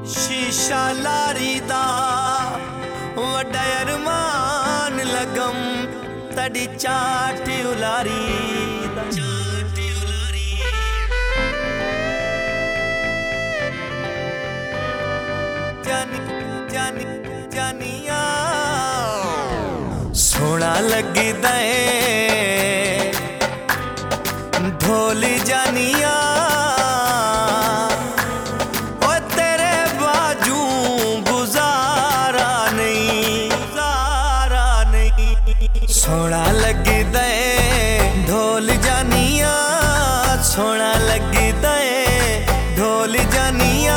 शीशा लारी दा वड्डा अरमान लगम तड़ी चाट उलारी दा जानिया सोना लगी दे ढोल जानिया ओ तेरे बाजू गुजारा नहीं सोना लगी दे ढोल जानिया सोना लगी दे ढोल जानिया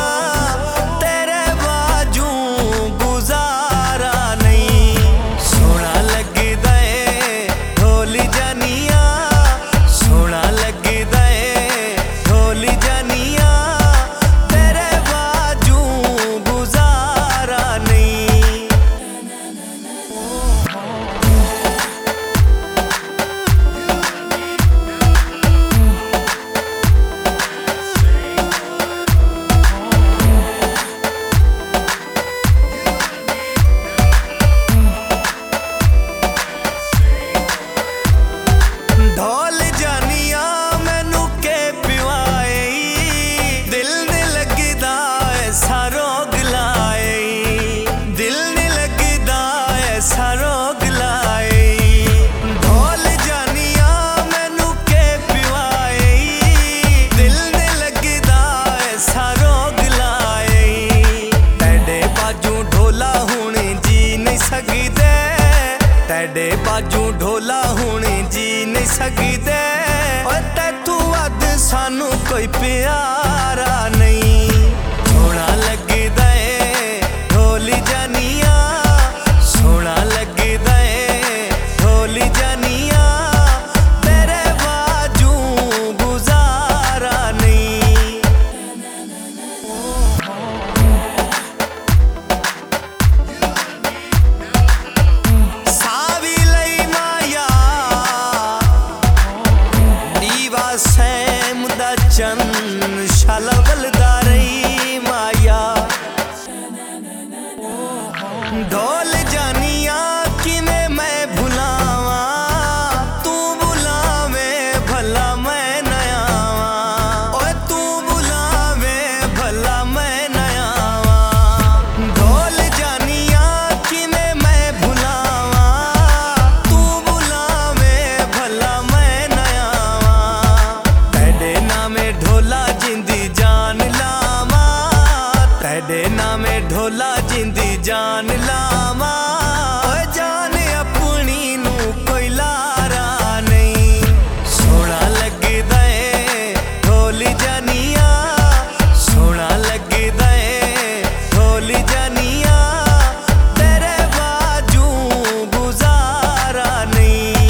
तेरे बाजू ढोला हुणे जी नहीं सकदे तैथू वध सानू कोई प्यारा नहीं सोना लगी दे ढोल जानिया सोना लगी दे ढोल जानिया तेरे बाजू गुजारा नहीं चन शलवलदारी माया ढोल जानिया किने मैं भुलावा तू बुलावे भला मैं नयावा ओए तू बुलावे भला मैं नयावा ढोल जानिया किने मैं भुलावा तू बुलावे भला मैं नयावा तेरे नामे ढोला जिंदी जान लावा तेरे नामे ढोला जिंदी जान लावा जान अपनी नू कोई लारा नहीं सोना लगी दे ढोल जानिया सोना लगी दे ढोल जानिया तेरे बाजू गुजारा नहीं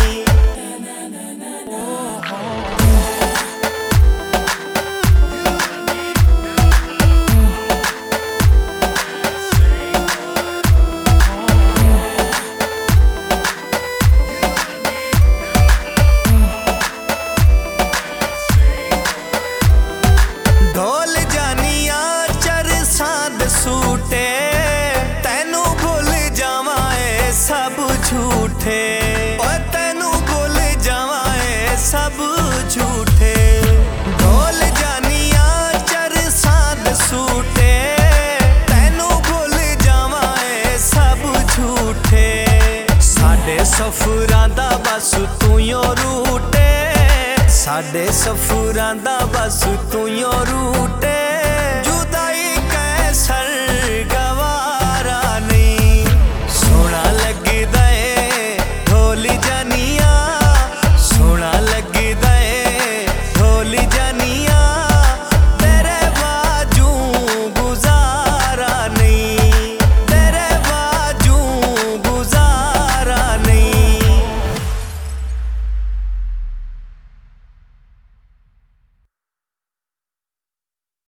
ढोल जानिया चरसां सूटे तैनू भुल जावा सब झूठे और तैनू भुल जावा सब झूठे ढोल जानिया चरसां सूटे तैनू भुल जावा सब झूठे साडे सफरां दा बस तू यो रूटे साडे सफरां दा बस तू यो रूटे